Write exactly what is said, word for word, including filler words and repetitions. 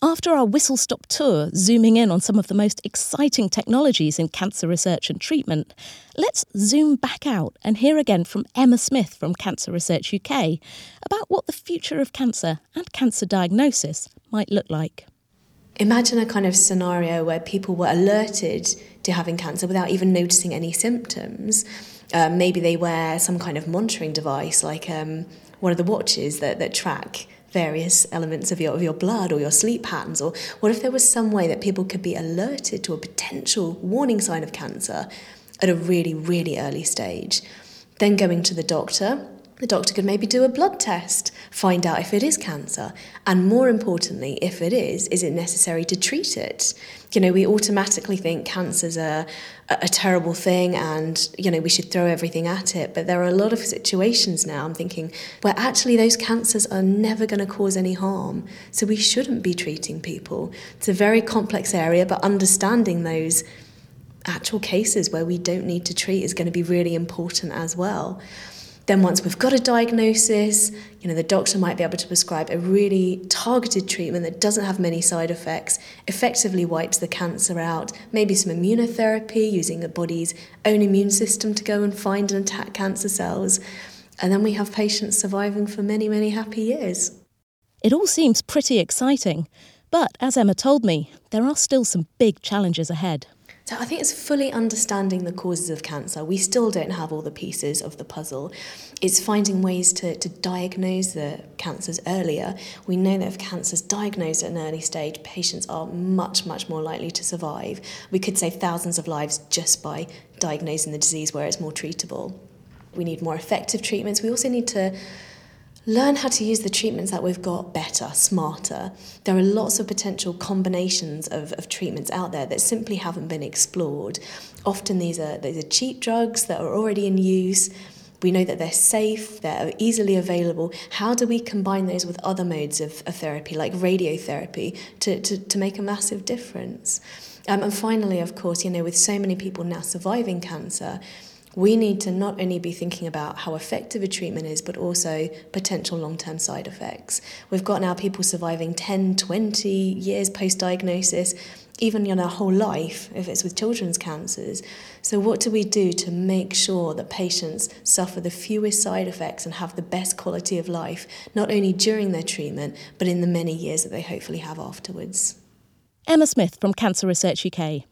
After our whistle-stop tour, zooming in on some of the most exciting technologies in cancer research and treatment, let's zoom back out and hear again from Emma Smith from Cancer Research U K about what the future of cancer and cancer diagnosis might look like. Imagine a kind of scenario where people were alerted to having cancer without even noticing any symptoms. Um, maybe they wear some kind of monitoring device, like um, one of the watches that, that track various elements of your of your blood or your sleep patterns. Or what if there was some way that people could be alerted to a potential warning sign of cancer at a really, really early stage? Then going to the doctor, the doctor could maybe do a blood test, find out if it is cancer, and more importantly, if it is, is it necessary to treat it? You know, we automatically think cancer's a, a, a terrible thing and, you know, we should throw everything at it. But there are a lot of situations now, I'm thinking, where actually those cancers are never going to cause any harm. So we shouldn't be treating people. It's a very complex area, but understanding those actual cases where we don't need to treat is going to be really important as well. Then once we've got a diagnosis, you know, the doctor might be able to prescribe a really targeted treatment that doesn't have many side effects, effectively wipes the cancer out, maybe some immunotherapy using the body's own immune system to go and find and attack cancer cells. And then we have patients surviving for many, many happy years. It all seems pretty exciting, but as Emma told me, there are still some big challenges ahead. So I think it's fully understanding the causes of cancer. We still don't have all the pieces of the puzzle. It's finding ways to, to diagnose the cancers earlier. We know that if cancer's diagnosed at an early stage, patients are much, much more likely to survive. We could save thousands of lives just by diagnosing the disease where it's more treatable. We need more effective treatments. We also need to learn how to use the treatments that we've got better, smarter. There are lots of potential combinations of, of treatments out there that simply haven't been explored. Often these are, these are cheap drugs that are already in use. We know that they're safe, they're easily available. How do we combine those with other modes of, of therapy, like radiotherapy, to, to, to make a massive difference? Um, and finally, of course, you know, with so many people now surviving cancer, we need to not only be thinking about how effective a treatment is, but also potential long-term side effects. We've got now people surviving ten, twenty years post-diagnosis, even in our whole life, if it's with children's cancers. So what do we do to make sure that patients suffer the fewest side effects and have the best quality of life, not only during their treatment, but in the many years that they hopefully have afterwards? Emma Smith from Cancer Research U K.